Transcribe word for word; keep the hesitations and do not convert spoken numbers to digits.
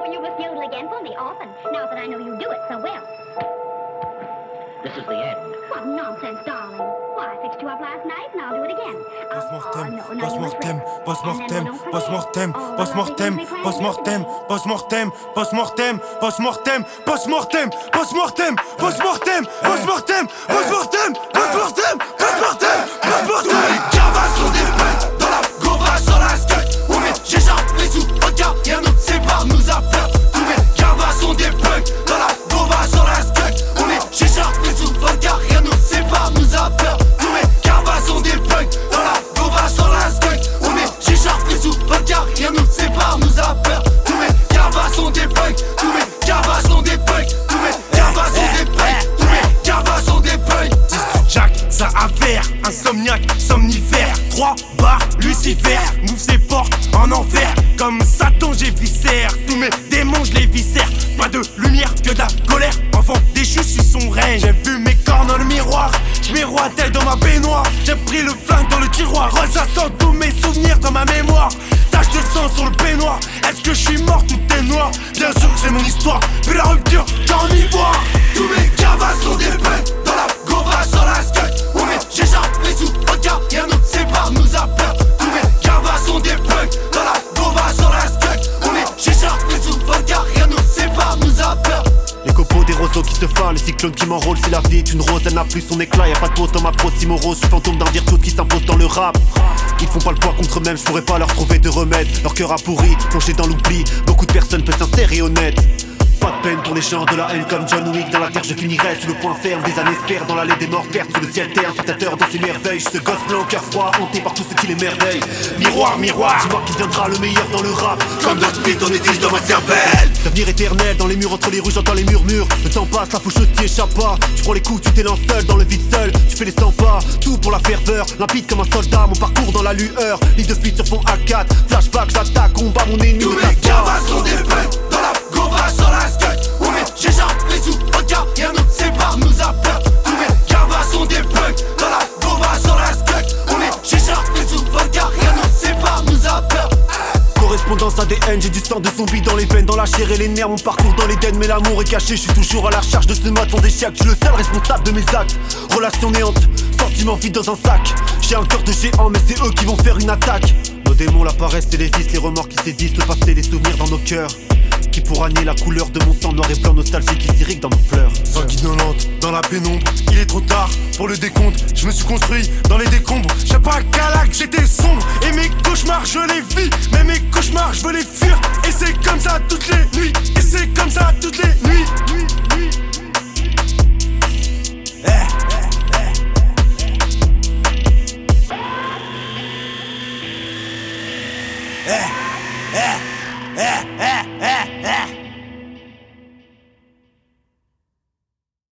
Oh, you must yodel again for me often, now that I know you do it so well. This is the end. What nonsense, darling. Why, I fixed you up last night and I'll do it again. Post-mortem, post-mortem, post-mortem, post-mortem, post-mortem, post-mortem, post-mortem, post-mortem, post-mortem, post-mortem, post-mortem, post-mortem, post-mortem, post-mortem, post-mortem, post-mortem, post-mortem. Tous les gavas sont des putes dans la gova sur la skate. On met j'échappe les sous, regarde, rien nous sépare, nous a peur. Tous les gavas sont des putes dans la gova sur la skate. On met j'échappe les sous, regarde, rien nous sépare, nous a peur. Tous les gavas sont des putes dans la gova sur la skate. On met j'échappe les sous, regarde, rien nous sépare, nous a peur. Tous les gavas sont des putes, tous les gavas sont des putes, tous les gavas sont des putes, tous les gavas sont des putes. Jack, ça avère, insomniaque, somnifère. Trois barres, Lucifer, m'ouvre ses portes en enfer. Comme Satan, j'ai viscère. Tous mes démons, je les viscère. Pas de lumière que de la colère. Enfant déchu sur son règne. J'ai vu mes cornes dans le miroir. J'miroitais dans ma baignoire. J'ai pris le flingue dans le tiroir. Ressassant tous mes souvenirs dans ma mémoire. Tache de sang sur le peignoir. Est-ce que je suis mort, tout est noir? Bien sûr que c'est mon histoire. Puis la rupture, j'en y vois. Tous mes gavas sont des putes dans la gova sur la skate. On met j'échappe les sous, regarde, rien nous sépare, nous a peur. Tous mes gavas sont des putes dans la gova sur la skate. On met j'échappe les sous, regarde, rien nous sépare, nous a peur. Les copeaux des roseaux qui se fanent, les cyclones qui m'enrôlent. Si la vie est une rose, elle n'a plus son éclat. Y'a pas de pause dans ma prosimorose. Je suis fantôme d'un virtuose qui s'impose dans le rap. Ils font pas le poids contre eux-mêmes, je pourrais pas leur trouver de remède. Leur cœur a pourri, plongé dans l'oubli. Beaucoup de personnes peu sincères et honnêtes. Pas de peine pour les gens de la haine comme John Wick. Dans la terre je finirai sous le point ferme. Des années espèrent dans l'allée des morts pertes. Sous le ciel terre, spectateur dans ses merveilles. Je ce gosse blanc, cœur froid, hanté par tout ce qui l'émerveille. Miroir, miroir, dis-moi qui viendra le meilleur dans le rap. Comme dans Split, on est dans ma cervelle. D'avenir éternel, dans les murs entre les rues, j'entends les murmures. Le temps passe, la faucheuse t'y échappe pas. Tu prends les coups, tu t'élances seul dans le vide seul. Tu fais les cent pas, tout pour la ferveur. Limpide comme un soldat, mon parcours dans la lueur. Ligne de fuite sur fond A quatre, flashback, j'attaque, combat mon ennemi. Tous mes gavas sont des putes dans la gova sur la skate. On met j'échappe les sous, regarde, rien nous sépare, nous a peur. Tous mes gavas sont des putes dans la gova sur la skate. On met j'échappe les sous, regarde, rien nous sépare, nous a peur. Correspondance A D N, j'ai du sang de zombie dans les veines, dans la chair et les nerfs. Mon parcours dans l'Éden, mais l'amour est caché. Je suis toujours à la recherche de ce mode sans échec. Je suis le seul responsable de mes actes. Relation néante, sentiment vide dans un sac. J'ai un cœur de géant, mais c'est eux qui vont faire une attaque. Nos démons, la paresse et les vices, les remords qui sévissent. Le passé, les souvenirs dans nos cœurs. Qui pourra nier la couleur de mon sang noir et blanc, nostalgie qui s'irrigue dans nos pleurs. Sanguinolente, dans la pénombre, il est trop tard pour le décompte. Je me suis construit dans les décombres. Je sais pas à quel acte j'étais sombre. Et mes cauchemars, je les vis. Mais mes cauchemars, je veux les fuir. Et c'est comme ça toutes les nuits. Et c'est comme ça